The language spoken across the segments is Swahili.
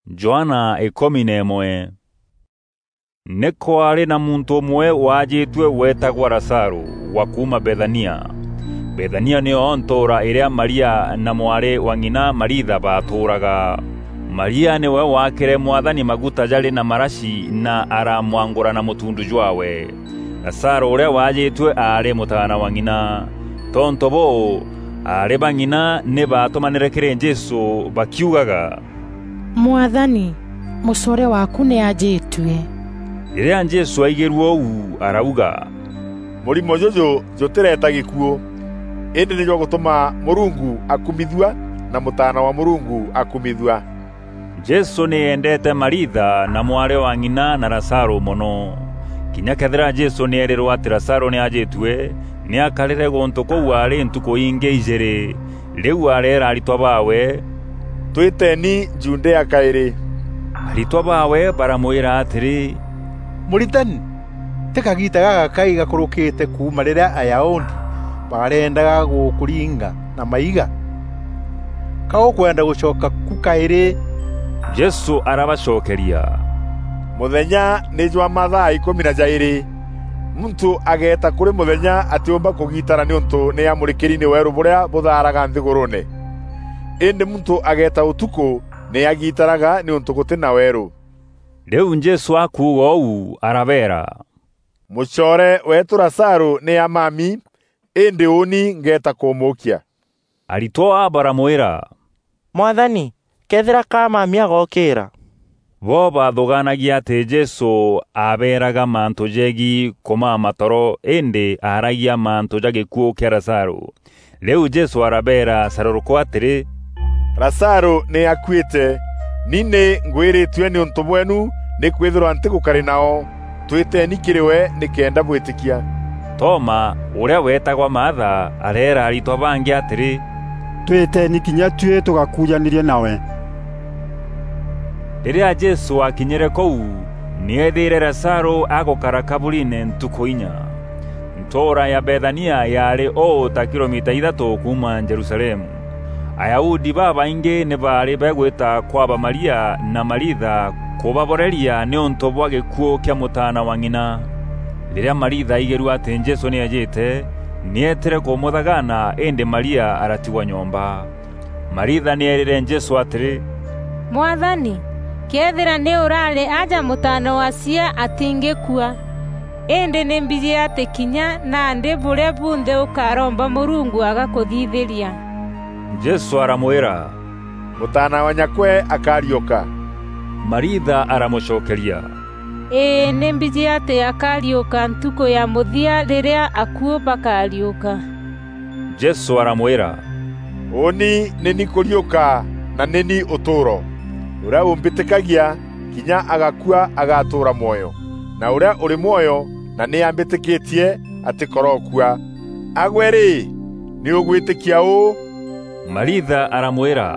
Joana 11. Nekwari na muntu umwe wajitwe wetagwa Lazaro wa kuma Bethania. Bethania niyo ntora iria Maria na mwari wa ng'ina Maritha baturaga. Maria niwe wakire Mwathani maguta jari na marashi na aramwangura na mutundu jwawe. Lazaro uria wajitwe ari mutana wa ng'ina. Tonto bo ari bang'ina ne batumanire Jesu bakiugaga, Mwathani, musore waku ne ajitwe. Iria Jesu aigirwo u arauga, Murimo jojo jotereta gikuo, indi nijo gutuma Murungu akumithua na mutana wa Murungu akumithua. Jesu ni endete Maritha na mwari wa ng'ina na Lazaro muno. Kinya kethira Jesu ni erirwo ati Lazaro ni ajitwe, ni akarire gonto kou ari ntuko inge ijere. Riu arera aritwa bawe, Twiteni Judea kairi. Aritwa bawe baramwira atiri, Muritani, tekagita gaga kai gakurukite kuma riria Ayahudi barendaga gukuringa na maiga. Kao kwenda gucoka ku kairi. Jesu arabacokeria, Muthenya ni jwa mathaa 12. Muntu ageta kuri muthenya atiumba kugitara ni untu ni amurikiri ni weru buria butharaga nthigurune. Indi muntu ageta utuku ni agitaraga ni untu gutina weru. Riu Jesu akuga u arabera, Mucore wetu Lazaro ni amami, indi uni ngeta kumukia. Aritwa baramwira, Mwathani, kethira kamami agokira. Bo bathuganagia ati Jesu aberaga mantu jegi koma matoro indi aragia mantu jagikuo kia Lazaro. Riu Jesu arabera saruruko atiri, Lazaro ni akuite, nine ngwiritwe ni untu bwenu ni kwithirwa ntigukari nao, twiteni kiriwe ni kenda bwitikia. Toma uria wetagwa Matha arera aritwa bangi atiri, Twiteni kinya tue tugakujanirie nawe. Riria Jesu akinyire kou ni ethire Lazaro agukara kaburine ntuko 4. Ntora ya Bethania yari ta kilomita 3 kuma Jerusalemu. Ayahudi babaingi ni bari begwita kwaba Maria na Maritha kubaboreria ni untu bwa gikuo kia mutana wa ng'ina. Riria Maritha aigeru ati Jesu ni ajite, ni etire kumuthagana indi Maria aratigwa nyomba. Maritha ni erire Jesu atiri, Mwathani, kethira ni urale aja mutana wa cia atingikua. Indi ni mbiji ati kinya na ndi bure bunde ukaromba Murungu agakuthithiria. Jesu aramwira, Mutana wa nyakwe akarioka. Maritha aramucokeria, ni mbiji ati akarioka ntuko ya muthia riria akuo bakarioka. Jesu aramwira, Uni nini kurioka na nini uturo. Uria umbitikagia kinya agakua agatura moyo. Na uria uri moyo na ni ambitikitie ati korokua. Agweri ni ugwitikia u? Maritha aramwira,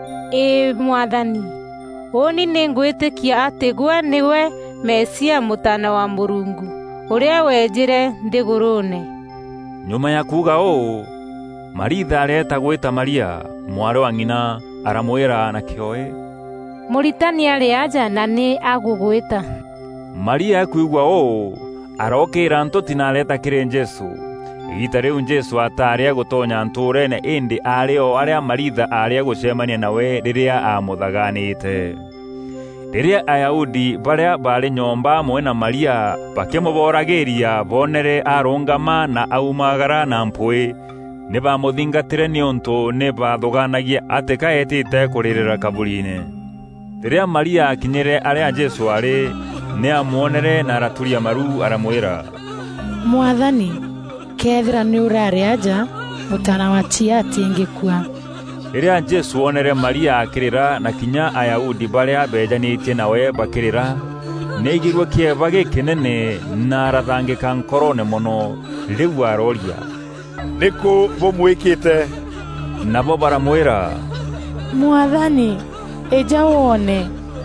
Mwathani, uni ni ngwitikia ati gwe niwe Mesia mutana wa Murungu, uria wenjire nthigurune. Nyuma ya kuga u, Maritha areta gwita Maria mwari wa ng'ina aramwira na kioe, Muritani ari aja na ni agugwita. Maria akuigwa u arokira ntuti na areta kire Jesu. Igita riu Jesu atari gutonya nturene indi ario aria Maritha ari gucemania nawe riria amuthaganite. Riria Ayahudi baria bari nyomba mwena Maria bakimuboragiria bonere arungama na aumagara na mpui, ni bamuthingatire ni untu ni bathuganagia ati kaetite kuririra kaburine. Riria Maria akinyire aria Jesu ari, ni amuonere na araturia maru aramwira, Mwathani, kethira ni urare aja mutana wa cia atingikua. Riria Jesu onere Maria akirira na kinya Ayahudi baria bejanitie nawe bakirira, neigirwe kieva gikinene na arathangika nkorone muno. Riu aroria, Niku bumwikite? Nabo baramwira, Mwathani, eja wone.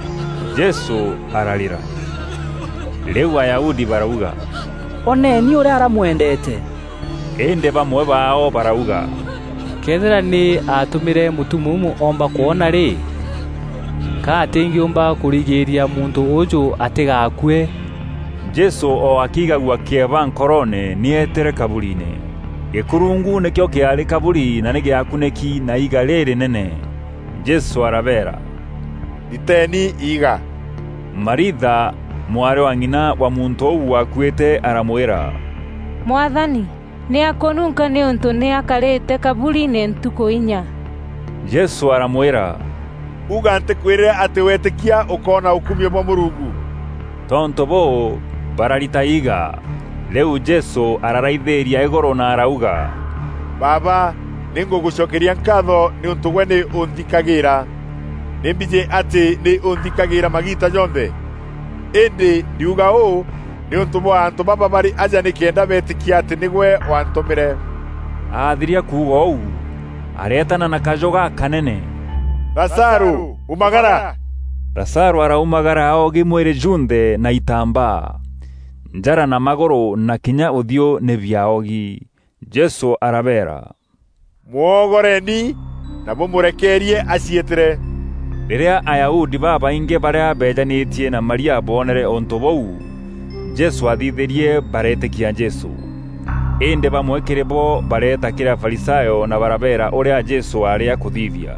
Jesu ararira. Riu Ayahudi barauga, Oneni uria aramwendete. Indi bamwe bao barauga, Kethira ni atumire mutumumu omba kuona ri. ka atingiumba kurigiria muntu uju atigakue. Jesu o akigagua kieva nkorone nietere kaburine. Gikurungu nikyo kiari kaburi na nigiakuneki na iga riri nene. Jesu arabera, Iteni iga. Maritha mwari wa ng'ina wa muntu ũu wakuĩte aramwĩra, Mwathani, ni akonunka ni untu ni akarite kaburi-ini ntuku 4. Jesu aramwĩra, Uga ntikwirire ati wetikia ukona ukumio mwa Murungu. tonto bo bararita iga. Leu Jesu araraithĩria igũrũ na arauga, Baba, ningugucokeria nkatho ni untu we ni unthikagira. Nimbije ati ni unthikagira magita yonthe. Indi ndiuga uu ni untu bwa antu baba bari aja nikienda betikia ati nigwe wantumire. athiria kuuga ũu, aretana na kajoga kanene. Lazaru, umagara. Lazaro araumagara aogi mwĩrĩ junthe na itambaa. Njara na magũrũ na kinya ũthiũ nĩ vyaogi. Jesu arabera, Muogoreni na mumurekerie acietire. rĩrĩa Ayahudi babaingi barĩa bejanĩtie na Maria bonere ũntu bũu, Jesu athithĩrie baretĩkia Jesu. Ĩndĩ bamwe kĩrĩ bo baretakĩra Farisayo na barabera ũrĩa Jesu arĩ akũthithia.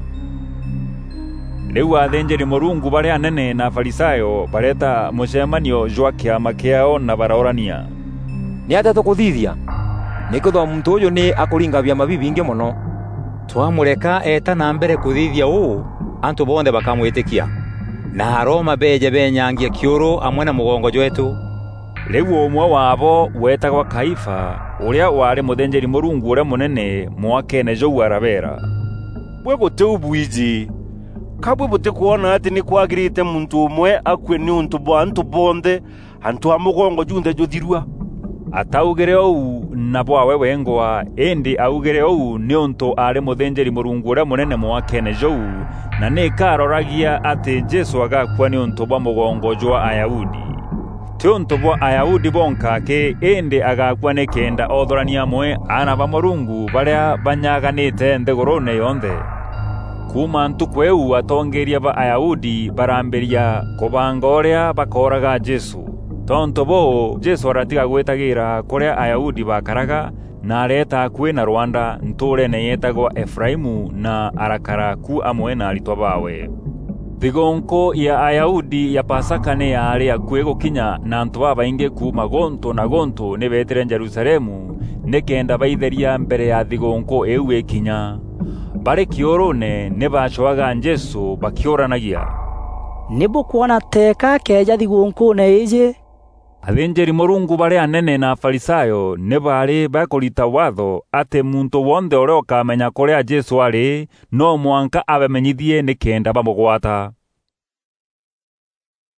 Rĩu athĩnjĩri-Mũrungu barĩa anene na Farisayo bareta mũcemanio jwa kĩama kĩao na barorania, Ni ate tukuthithia? Nikitho muntu uyu ni akuringa biama bibingi muno. Twamureka eta na mbere kuthithia uu, antu bonde bakamwitikia. Na Aroma beje benyangia kiuru amwe na mugongo jwetu. Rĩu ũmwe wabo wetagwa Kaifa, ũrĩa warĩ mũthĩnjĩri-Mũrungu ũrĩa mũnene mwakene jou arabera, Bwe bote ubuiji. Kabwe bote kuona ati ni kwagirite muntu umwe akwe ni untu bwa antu bonde, antu amugongo junde jothirua. ataugire ũu na bwawe wengwa. Ĩndĩ augire ũu nĩ ũntũ arĩ mũthĩnjĩri-Mũrungu ũrĩa mũnene mwakene jou, na nĩkaroragia atĩ Jesu agakua nĩ ũntũ bwa mũgongo jwa Ayahudi. Ti ũntũ bwa Ayahudi bonkake, ĩndĩ agakua nĩkenda othorania amwe ana ba Mũrungu barĩa banyaganĩte nthĩgũrũ-inĩ yonthe. Kuma ntuku ĩu atongeria ba Ayahudi barambĩria kũbanga ũrĩa bakoraga Jesu. Tonto bo Jesu aratiga gwĩtagĩra kũrĩa Ayahudi bakaraga, na areta akuĩ na Rwanda ntũũre-inĩ yetagwo Efraimu na arakara ku amwe na aritwa bawe. Thigũnkũ ya Ayahudi ya Pasaka nĩ yarĩ akuĩ gũkinya, na antu babaingi kuma gũntũ na gũntũ nĩ betire Jerusalemu nĩkenda baithĩria mbere ya thigũnkũ ĩu ĩkinya. Barĩ kĩũrũ-inĩ nĩ bacoaga Jesu bakĩũranagia, Nibukuona teka keja thigũnkũ-inĩ iji? Athĩnjĩri-Mũrungu barĩa anene na Farisayo nĩ barĩ bakũrita watho atĩ muntu wonthe ũrĩa ũkamenya kũrĩa Jesu arĩ no mwanka abemenyithie nĩkenda bamũgwata.